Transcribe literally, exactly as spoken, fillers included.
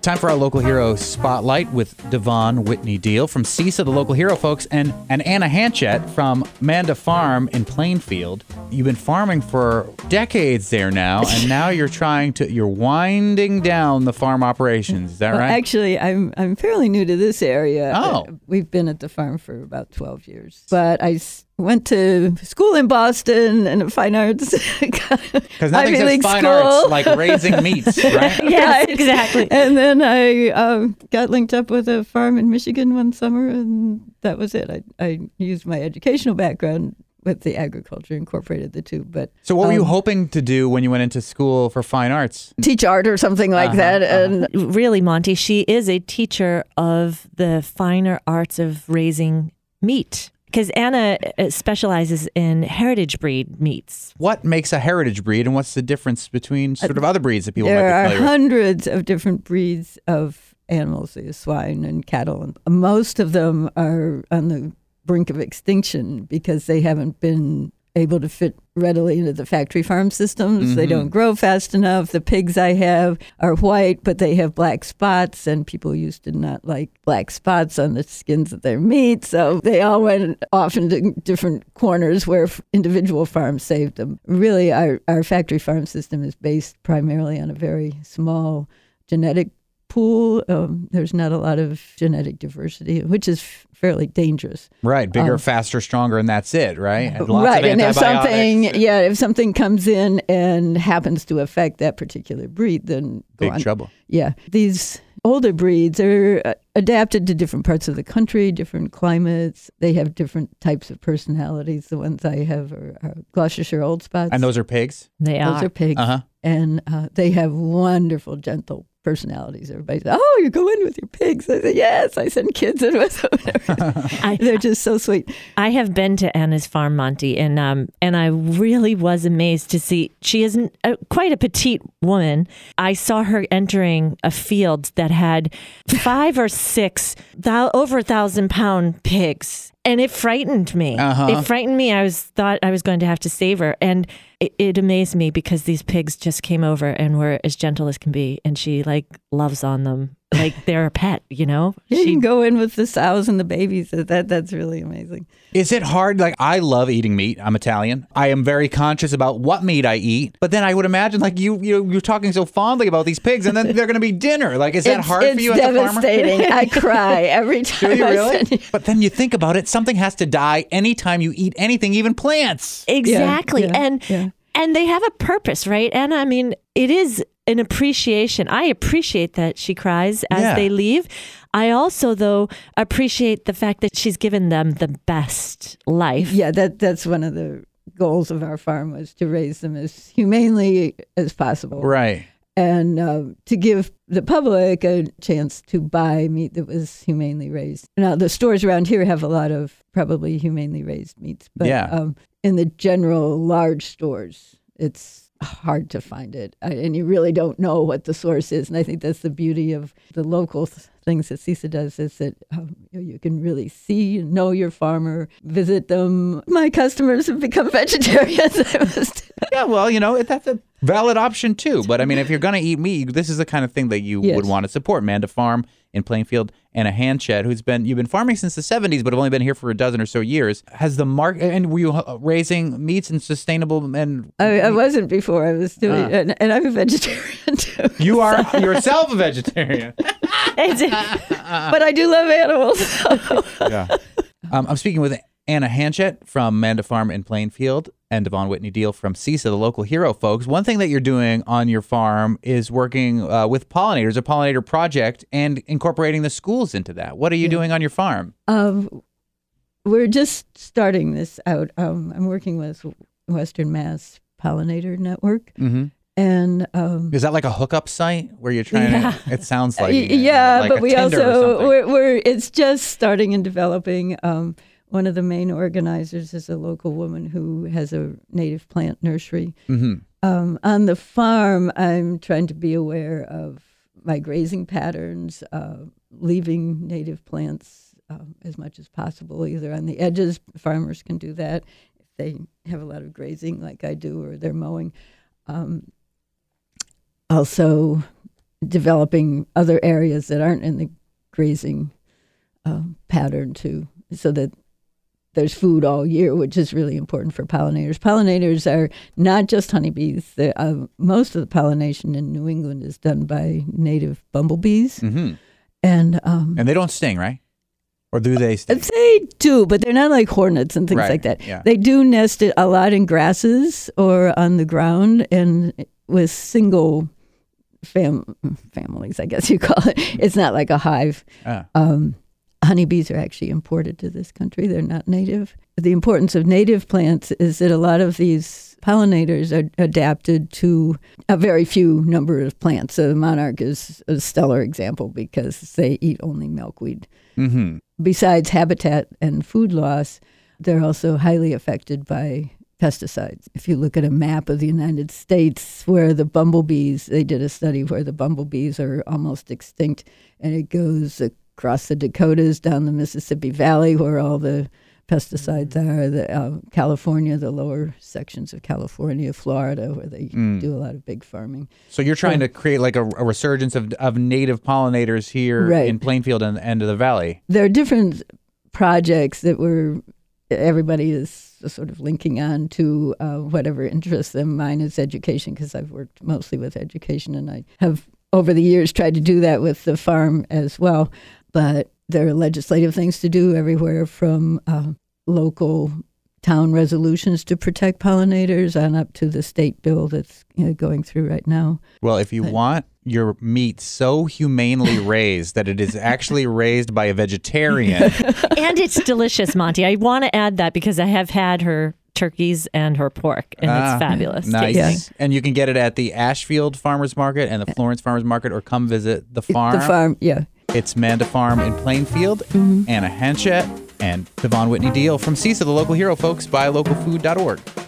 Time for our local hero spotlight with Devon Whitney Deal from CISA, the local hero folks, and, and Anna Hanchett from Manda Farm in Plainfield. You've been farming for decades there now, and now you're trying to, you're winding down the farm operations. Is that well, right? Actually, I'm I'm fairly new to this area. Oh. Uh, we've been at the farm for about twelve years. But I s- went to school in Boston and fine arts. Because nothing says fine arts like raising meats, right? Yes, exactly. And then I um, got linked up with a farm in Michigan one summer, and that was it. I, I used my educational background with the agriculture, incorporated the two. But So what were you um, hoping to do when you went into school for fine arts? teach art or something like Uh-huh, that. uh-huh. And Really, Monty, she is a teacher of the finer arts of raising meat. Because Anna uh, specializes in heritage breed meats. What makes a heritage breed, and what's the difference between sort of other breeds that people there might are be familiar with? hundreds of different breeds of animals, uh, swine and cattle, and most of them are on the brink of extinction because they haven't been able to fit readily into the factory farm systems. Mm-hmm. They don't grow fast enough. The pigs I have are white, but they have black spots, and people used to not like black spots on the skins of their meat. So they all went off into different corners where f- individual farms saved them. Really, our, our factory farm system is based primarily on a very small genetic pool. Um, there's not a lot of genetic diversity, which is f- fairly dangerous. Right, bigger, Um, faster, stronger, and that's it, right? And lots right, of and if something, antibiotics. yeah, if something comes in and happens to affect that particular breed, then go Big on. trouble. Yeah, these older breeds are uh, adapted to different parts of the country, different climates. They have different types of personalities. The ones I have are, are Gloucestershire Old Spots. And those are pigs? They Those are. are pigs, Uh-huh. and uh, they have wonderful, gentle personalities. Everybody says, "Oh, you go in with your pigs." I say, "Yes." I send kids in with them. I, They're just so sweet. I have been to Anna's farm, Monty, and um, and I really was amazed to see she isn't a, quite a petite woman. I saw her entering a field that had five or six thou- over a thousand pound pigs, and it frightened me. Uh-huh. It frightened me. I was thought I was going to have to save her, and it, it amazed me because these pigs just came over and were as gentle as can be, and she like loves on them like they're a pet, you know. You She can go in with the sows and the babies. That that's really amazing. Is it hard? Like, I love eating meat. I'm Italian. I am very conscious about what meat I eat. But then I would imagine, like, you, you, you're talking so fondly about these pigs, and then they're going to be dinner. Like, is that it's, hard it's for you as a farmer? devastating. I cry every time. Do you I really? send- But then you think about it, something has to die anytime you eat anything, even plants. exactly, yeah, and yeah. and they have a purpose, right? And I mean, it is an appreciation. I appreciate that she cries as Yeah. they leave. I also, though, appreciate the fact that she's given them the best life. Yeah, that that's one of the goals of our farm, was to raise them as humanely as possible. Right. And uh, to give the public a chance to buy meat that was humanely raised. Now, the stores around here have a lot of probably humanely raised meats, but Yeah. um, in the general large stores, it's hard to find it. I, and you really don't know what the source is. And I think that's the beauty of the local th- things that CISA does, is that um, you know, you can really see and know your farmer, visit them. My customers have become vegetarians. I must Yeah, well, you know, it- that's a valid option too. But I mean, if you're going to eat meat, this is the kind of thing that you Yes. would want to support. Manda Farm in Plainfield, and a Hanchett, who's been, you've been farming since the seventies, but have only been here for a dozen or so years. Has the market, and were you uh, raising meats and sustainable, and I, I wasn't before. I was doing, Ah. and, and I'm a vegetarian too. you are yourself a vegetarian? But I do love animals. Yeah. Um, I'm speaking with Anna Hanchett from Manda Farm in Plainfield and Devon Whitney Deal from CISA, the local hero folks. One thing that you're doing on your farm is working uh, with pollinators, a pollinator project, and incorporating the schools into that. What are you doing on your farm? um, we're just starting this out. Um, I'm working with Western Mass Pollinator Network. Mm-hmm. And um, Is that like a hookup site where you're trying Yeah. to, it sounds like, y- uh, yeah, like but a we Tinder or also something. we're, we're it's just starting and developing. Um, one of the main organizers is a local woman who has a native plant nursery. Mm-hmm. Um, on the farm, I'm trying to be aware of my grazing patterns, uh, leaving native plants um, as much as possible, either on the edges. Farmers can do that if they have a lot of grazing like I do, or they're mowing. Um, also, developing other areas that aren't in the grazing uh, pattern too, so that there's food all year, which is really important for pollinators. Pollinators are not just honeybees. Uh, most of the pollination in New England is done by native bumblebees. Mm-hmm. And um, and they don't sting, right? Or do they sting? They do, but they're not like hornets and things Right, like that. yeah. They do nest it a lot in grasses or on the ground and with single fam- families, I guess you call it. It's not like a hive. Ah. Um, honeybees are actually imported to this country. They're not native. The importance of native plants is that a lot of these pollinators are adapted to a very few number of plants. So the monarch is a stellar example because they eat only milkweed. Mm-hmm. Besides habitat and food loss, they're also highly affected by pesticides. If you look at a map of the United States where the bumblebees, they did a study where the bumblebees are almost extinct, and it goes across the Dakotas, down the Mississippi Valley where all the pesticides are, the uh, California, the lower sections of California, Florida, where they Mm. do a lot of big farming. So you're trying to create like a, a resurgence of, of native pollinators here Right. in Plainfield and the end of the valley. There are different projects that were, everybody is sort of linking on to uh, whatever interests them. Mine is education because I've worked mostly with education, and I have over the years tried to do that with the farm as well. But there are legislative things to do everywhere from uh, local town resolutions to protect pollinators on up to the state bill that's you know, going through right now. Well, if you But- want your meat so humanely raised that it is actually raised by a vegetarian, And it's delicious, Monty. I want to add that because I have had her turkeys and her pork, and Ah, it's fabulous. nice. tasting. And you can get it at the Ashfield Farmers Market and the Florence Farmers Market, or come visit the farm. The farm, yeah. It's Manda Farm in Plainfield. Mm-hmm. Anna Hanchett and Devon Whitney Deal from CISA, the local hero, folks. buy local food dot org.